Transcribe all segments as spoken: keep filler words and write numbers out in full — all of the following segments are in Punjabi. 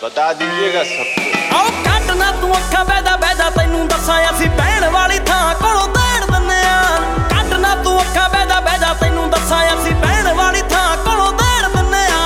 बता दीजिएगा सबको। आओ काटना तू अखा बैदा बैदा तैनू दसा असी बहन वाली थां कोलों देड़ दिन्ने आ। काटना तू अखा बैदा बैदा तैनू दसा असी बहन वाली थां कोलों देड़ दिन्ने आ।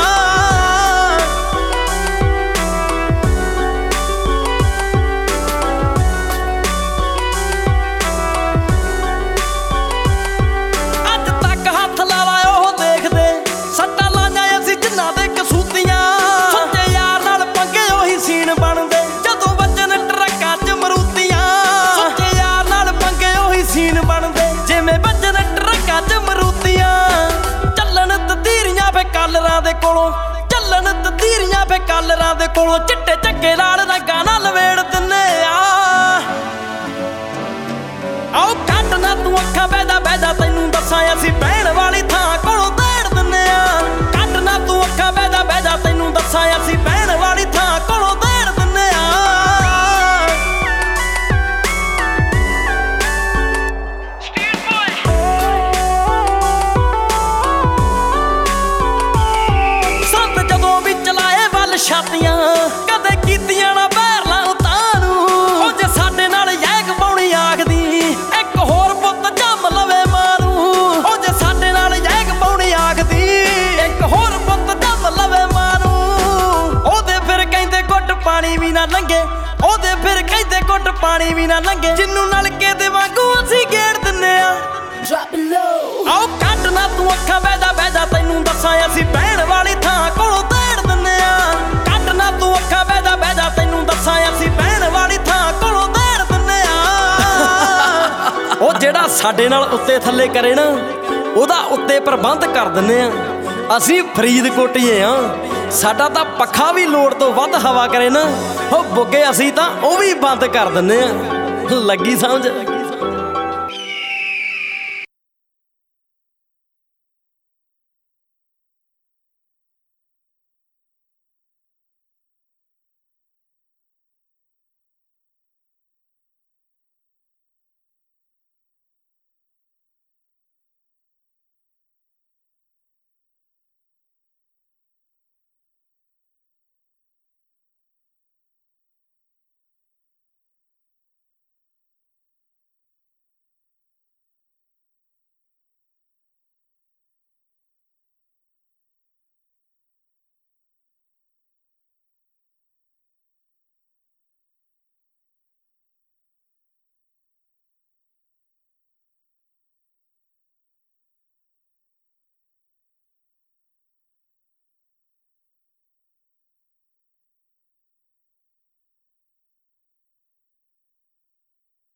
अज तक हथ ला ला ओह देखदे सट्टा लाइयां असी जिन्हां दे कसूतियां। सच्चे यार नाल पंगे ओही सीन बनदे जदों वजन ट्रक्कां च मरूतियां। सच्चे यार नाल पंगे ओही सीन बनदे जिवें वजन ट्रक्कां च मरूतियां। ਚੱਲਣ ਤਦੀਰੀਆਂ ਫੇ ਕਾਲਰਾਂ ਦੇ ਕੋਲੋਂ ਚੱਲਣ ਤਦੀਰੀਆਂ ਫੇ ਕਾਲਰਾਂ ਦੇ ਕੋਲੋਂ ਚਿੱਟੇ ਚੱਕੇ ਲਾਲ ਰੰਗਾਂ ਨਾਲ ਲਵੇੜ ਦਿੰਨੇ ਆ। ਆਓ ਕੱਟਣਾ ਤੂੰ ਅੱਖਾਂ ਬੈਦਾ ਬੈਦਾ ਤੈਨੂੰ ਦੱਸਾਂ ਅਸੀਂ ਬਹਿਣ ਵਾਲੀ ਥਾਂ ਕੋਲੋਂ ਦੇੜ ਦਿੰਨੇ ਆ। ਕੱਟਣਾ ਤੂੰ ਅੱਖਾਂ ਬੈਦਾ ਬੈਦਾ ਤੈਨੂੰ ਦੱਸਾਂ ਅਸੀਂ ਬਹਿਣ ਵਾਲੀ ਥਾਂ ਕੋਲੋਂ ਦੇੜ ਦਿੰਨੇ ਆ। ਸੰਤ ਜਦੋਂ ਵੀ ਚਲਾਏ ਵੱਲ ਛਾਤੀਆਂ ਕਦੇ ਕੀਤੀਆਂ ਨਾ ਬਹਿਰਲਾਂ ਉਤਾਂ ਨੂੰ। ਉਹ ਜੇ ਸਾਡੇ ਨਾਲ ਯੈਗ ਪਾਉਣੀ ਆਖਦੀ ਇੱਕ ਹੋਰ ਪੁੱਤ ਜੰਮ ਲਵੇ ਮਾਂ ਨੂੰ। ਉਹ ਜੇ ਸਾਡੇ ਨਾਲ ਯੈਗ ਪਾਉਣੀ ਆਖਦੀ ਇੱਕ ਹੋਰ ਪੁੱਤ ਜੰਮ ਲਵੇ ਮਾਂ ਨੂੰ। ਉਹਦੇ ਫਿਰ ਕਹਿੰਦੇ ਘੁੱਟ ਪਾਣੀ ਵੀ ਨਾ ਲੰਘੇ ਉਹਦੇ ਫਿਰ ਕਹਿੰਦੇ ਘੁੱਟ ਪਾਣੀ ਵੀ ਨਾ ਲੰਘੇ ਜਿੰਨੂੰ ਨਲਕੇ ਦੇ ਵਾਂਗੂ ਅਸੀਂ ਗੇੜ ਦਿੰਨੇ ਆ। ਆਓ ਕੱਟਣਾ ਤੂੰ ਅੱਖਾਂ ਬੈਦਾ ਬੈਦਾ ਤੈਨੂੰ ਦੱਸਾਂ ਅਸੀਂ ਬਹਿਣ ਵਾਲੀ ਥਾਂ ਕੋਲੋਂ ਦੇੜ ਦਿੰਨੇ ਆ। ਕੱਟਣਾ ਤੂੰ ਅੱਖਾਂ ਬੈਦਾ ਬੈਦਾ ਤੈਨੂੰ ਦੱਸਾਂ ਅਸੀਂ ਬਹਿਣ ਵਾਲੀ ਥਾਂ ਕੋਲੋਂ ਦੇੜ ਦਿੰਨੇ ਆ। ਉਹ ਜਿਹੜਾ ਸਾਡੇ ਨਾਲ ਉੱਤੇ ਥੱਲੇ ਕਰੇ ਨਾ ਉਹਦਾ ਉੱਤੇ ਪ੍ਰਬੰਧ ਕਰ ਦਿੰਨੇ ਆ। ਅਸੀਂ ਫਰੀਦਕੋਟੀਏ ਆ ਸਾਡਾ ਤਾਂ ਪੱਖਾ ਵੀ ਲੋੜ ਤੋਂ ਵੱਧ ਹਵਾ ਕਰੇ ਨਾ ਉਹ ਬੁੱਗੇ ਅਸੀਂ ਤਾਂ ਉਹ ਵੀ ਬੰਦ ਕਰ ਦਿੰਨੇ ਆ। ਲੱਗੀ ਸਮਝ।